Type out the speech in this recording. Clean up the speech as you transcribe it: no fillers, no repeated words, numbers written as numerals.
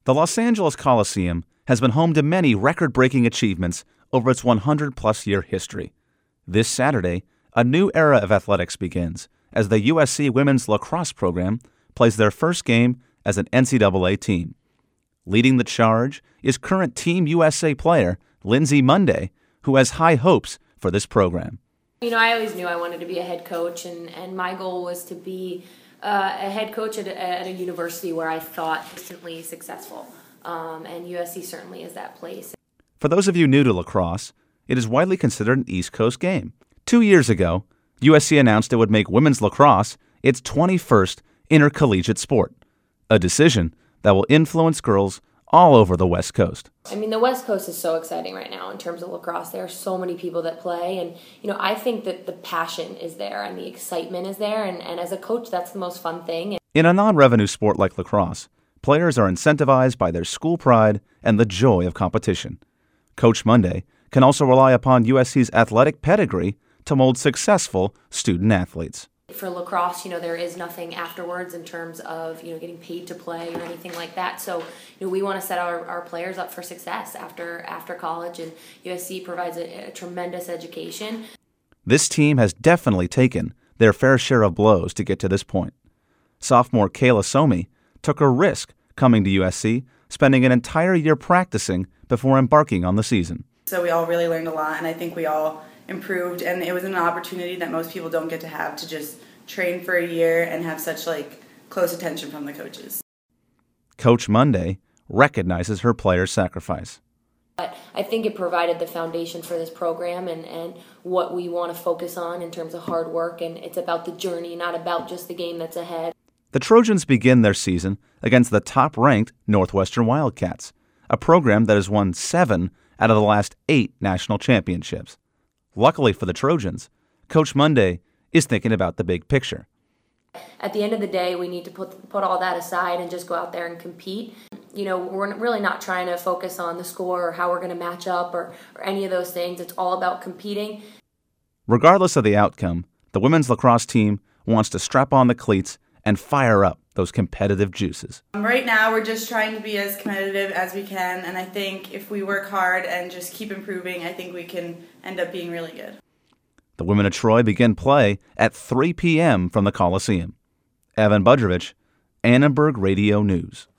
The Los Angeles Coliseum has been home to many record-breaking achievements over its 100-plus-year history. This Saturday, a new era of athletics begins as the USC women's lacrosse program plays their first game as an NCAA team. Leading the charge is current Team USA player Lindsay Monday, who has high hopes for this program. I always knew I wanted to be a head coach, and my goal was to be a head coach at a university where I thought instantly successful, and USC certainly is that place. For those of you new to lacrosse, it is widely considered an East Coast game. 2 years ago, USC announced it would make women's lacrosse its 21st intercollegiate sport, a decision that will influence girls all over the West Coast. The West Coast is so exciting right now in terms of lacrosse. There are so many people that play, and I think that the passion is there and the excitement is there, and as a coach, that's the most fun thing. In a non-revenue sport like lacrosse, players are incentivized by their school pride and the joy of competition. Coach Monday can also rely upon USC's athletic pedigree to mold successful student athletes. For lacrosse, there is nothing afterwards in terms of, getting paid to play or anything like that. So, we want to set our players up for success after college, and USC provides a tremendous education. This team has definitely taken their fair share of blows to get to this point. Sophomore Kayla Somi took a risk coming to USC, spending an entire year practicing before embarking on the season. So we all really learned a lot, and I think we all improved, and it was an opportunity that most people don't get to have, to just train for a year and have such close attention from the coaches. Coach Monday recognizes her players' sacrifice. But I think it provided the foundation for this program and what we want to focus on in terms of hard work, and it's about the journey, not about just the game that's ahead. The Trojans begin their season against the top-ranked Northwestern Wildcats, a program that has won 7 out of the last 8 national championships. Luckily for the Trojans, Coach Monday is thinking about the big picture. At the end of the day, we need to put all that aside and just go out there and compete. We're really not trying to focus on the score or how we're going to match up or any of those things. It's all about competing. Regardless of the outcome, the women's lacrosse team wants to strap on the cleats and fire up those competitive juices. Right now, we're just trying to be as competitive as we can, and I think if we work hard and just keep improving, I think we can end up being really good. The women of Troy begin play at 3 p.m. from the Coliseum. Evan Budrovich, Annenberg Radio News.